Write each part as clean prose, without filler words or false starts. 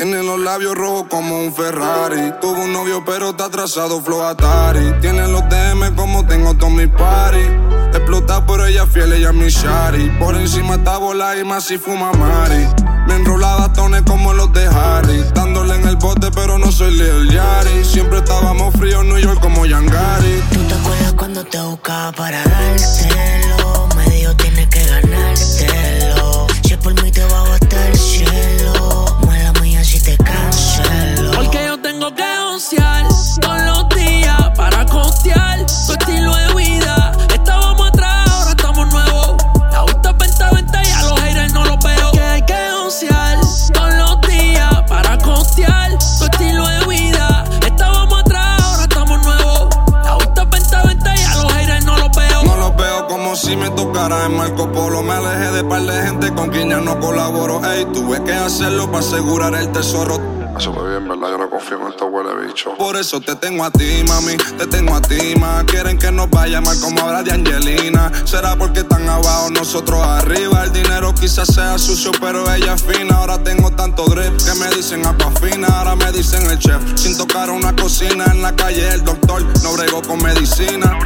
Tiene los labios rojos como un Ferrari. Tuvo un novio pero está atrasado, flow Atari. Tiene los DM como tengo todos mis paris. Explota pero ella fiel, ella es mi shari. Por encima está bola y más si fuma Mari. Me enrola bastones como los de Harry. Dándole en el bote pero no soy Lil Yachty. Siempre estábamos fríos en New York como Yangari. ¿Tú te acuerdas cuando te buscaba para dártelo? Me dijo tienes que ganártelo. Si es por mí te bajo hasta el cielo. Mala mía si te cancelo. Porque yo tengo que oncear todos los días para costear tu estilo de vida. Estábamos atrás, ahora estamos nuevos. La vista es 20-20 y a los haters no los veo. Que hay que oncear todos los días para costear tu estilo de vida. Estábamos atrás, ahora estamos nuevos. La vista es 20-20 y a los haters no los veo. No los veo como si me tocara en Marco Polo. Me alejé de par de gente con quien ya no colaboro. Ey, tuve que hacerlo para asegurar el tesoro. Eso me bien, ¿verdad? Yo no confío en estos huele bicho. Por eso te tengo a ti, mami, te tengo a ti, ma. Quieren que nos vaya mal como habla de Angelina. Será porque están abajo, nosotros arriba. El dinero quizás sea sucio, pero ella es fina. Ahora tengo tanto drip que me dicen agua fina. Ahora me dicen el chef, sin tocar una cocina. En la calle el doctor, no brego con medicina.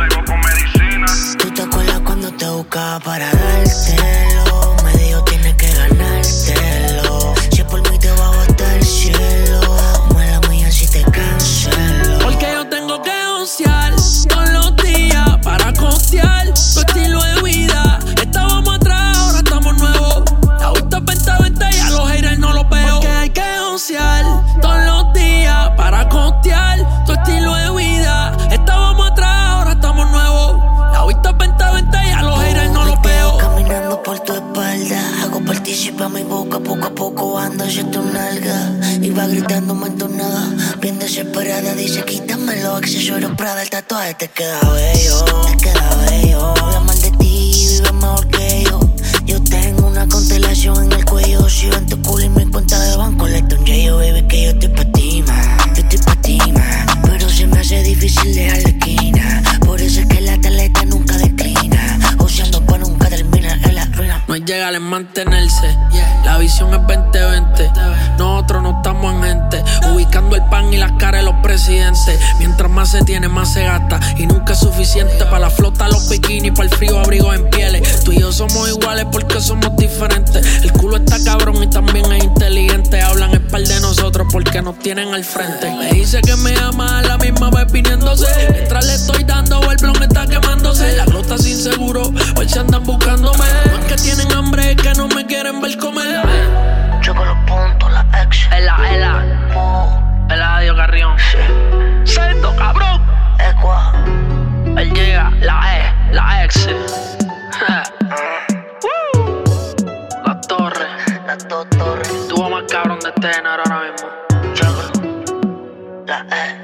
¿Tú te acuerdas cuando te buscaba para dártelo? Me dijo tienes que ganártelo. Si es por mí te bajo hasta el cielo. Mala mía si te cancelo. Porque yo tengo que oncear todos los días para costear tu estilo de vida. Estábamos atrás, ahora estamos nuevos. La vista es 20-20 y a los haters no los veo. Porque hay que oncear todos los días para costear tu estilo de vida. Estábamos atrás, ahora estamos nuevos. La vista es 20-20 y a los haters no los veo. Caminando por tu espalda, hago partícipe a mi boca. Poco a poco ando hacia tu nalga. Iba gritando más entonada, bien desesperada. Dice quítame los accesorios Prada. El tatuaje te queda bello, te queda bello. Habla mal de ti, vive mejor que yo. Yo tengo una constelación en el cuello. Si ven tu culo y mi cuenta de banco, le doy un yo, baby, que yo estoy pa' ti, man. Yo estoy pa' ti, man. Pero se me hace difícil dejar la esquina. Por eso es que la taleta nunca declina. Oceando pa' nunca termina en la ruina. No es llegar, es mantenerse. La visión es 2020. Nosotros no estamos en gente. Ubicando el pan y las caras de los presidentes. Mientras más se tiene, más se gasta. Y nunca es suficiente para la flota, los bikinis, para el frío, abrigos en pieles. Tú y yo somos iguales porque somos diferentes. El culo está cabrón y también es inteligente. Hablan es par de nosotros porque nos tienen al frente. Me dice que me ama a la misma vez viniéndose. Mientras le estoy dando, el blon está quemándose. La glota sin seguro, hoy se andan buscándome. No es que tienen hambre, es que no me quieren ver comer. Choco los puntos, la ex. Eladio Carrión. Sendo, cabrón. Ecua. Él llega, la ex. La torre. Las dos torres. Tú más cabrón de este género ahora mismo. Choco. La ex.